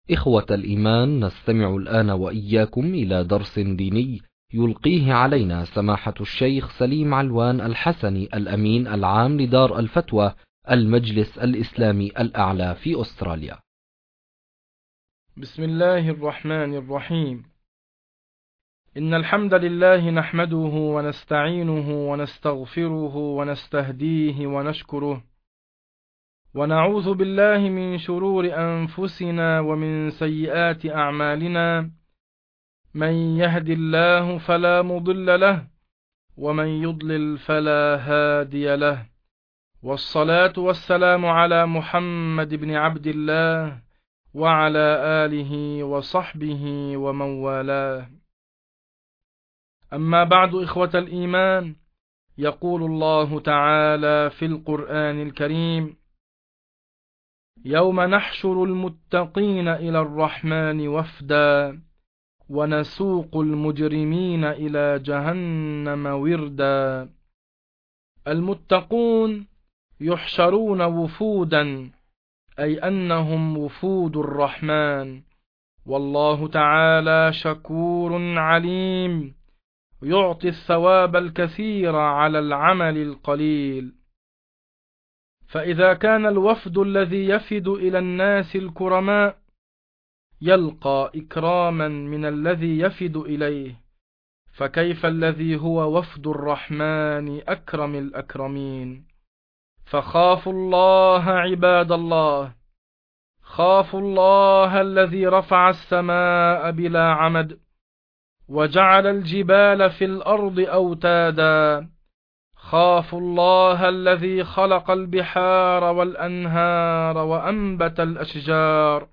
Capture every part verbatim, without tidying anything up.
إخوة الإيمان، نستمع الآن وإياكم إلى درس ديني يلقيه علينا سماحة الشيخ سليم علوان الحسني الأمين العام لدار الفتوى المجلس الإسلامي الأعلى في أستراليا. بسم الله الرحمن الرحيم. إن الحمد لله نحمده ونستعينه ونستغفره ونستهديه ونشكره، ونعوذ بالله من شرور أنفسنا ومن سيئات أعمالنا، من يهد الله فلا مضل له ومن يضلل فلا هادي له، والصلاة والسلام على محمد بن عبد الله وعلى آله وصحبه ومن والاه. أما بعد، إخوة الإيمان، يقول الله تعالى في القرآن الكريم: يوم نحشر المتقين إلى الرحمن وفدا ونسوق المجرمين إلى جهنم وردا. المتقون يحشرون وفودا، أي أنهم وفود الرحمن، والله تعالى شكور عليم، يعطي الثواب الكثير على العمل القليل. فإذا كان الوفد الذي يفد إلى الناس الكرماء يلقى إكراما من الذي يفد إليه، فكيف الذي هو وفد الرحمن أكرم الأكرمين؟ فخافوا الله عباد الله، خافوا الله الذي رفع السماء بلا عمد وجعل الجبال في الأرض أوتادا، خافوا الله الذي خلق البحار والأنهار وأنبت الأشجار،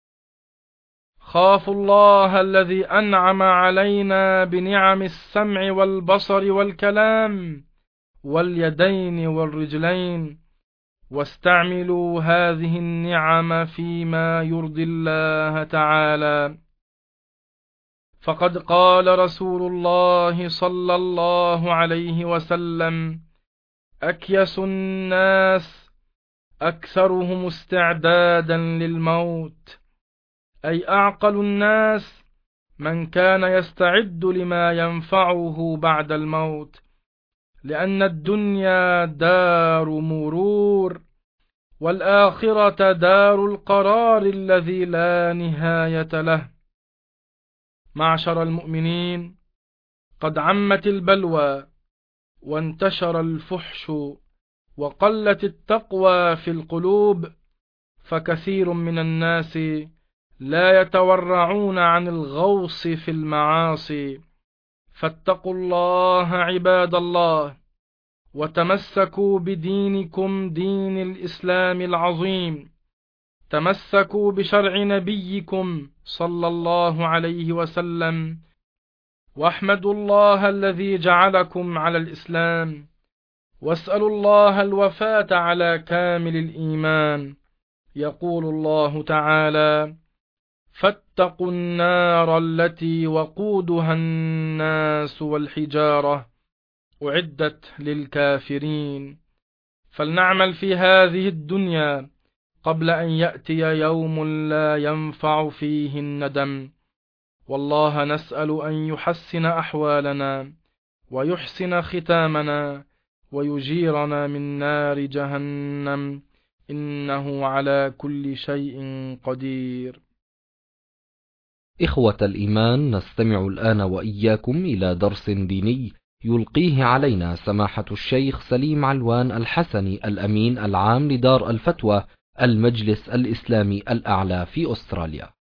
خافوا الله الذي أنعم علينا بنعم السمع والبصر والكلام واليدين والرجلين، واستعملوا هذه النعم فيما يرضي الله تعالى. فقد قال رسول الله صلى الله عليه وسلم: أكيس الناس أكثرهم استعدادا للموت، أي أعقل الناس من كان يستعد لما ينفعه بعد الموت، لأن الدنيا دار مرور والآخرة دار القرار الذي لا نهاية له. معشر المؤمنين، قد عمت البلوى وانتشر الفحش وقلت التقوى في القلوب، فكثير من الناس لا يتورعون عن الغوص في المعاصي، فاتقوا الله عباد الله، وتمسكوا بدينكم دين الإسلام العظيم، تمسكوا بشرع نبيكم صلى الله عليه وسلم، واحمدوا الله الذي جعلكم على الإسلام، واسألوا الله الوفاة على كامل الإيمان. يقول الله تعالى: فاتقوا النار التي وقودها الناس والحجارة أعدت للكافرين. فلنعمل في هذه الدنيا قبل أن يأتي يوم لا ينفع فيه الندم، والله نسأل أن يحسن أحوالنا ويحسن ختامنا ويجيرنا من نار جهنم، إنه على كل شيء قدير. إخوة الإيمان، نستمع الآن وإياكم إلى درس ديني يلقيه علينا سماحة الشيخ سليم علوان الحسني الأمين العام لدار الفتوى المجلس الإسلامي الأعلى في أستراليا.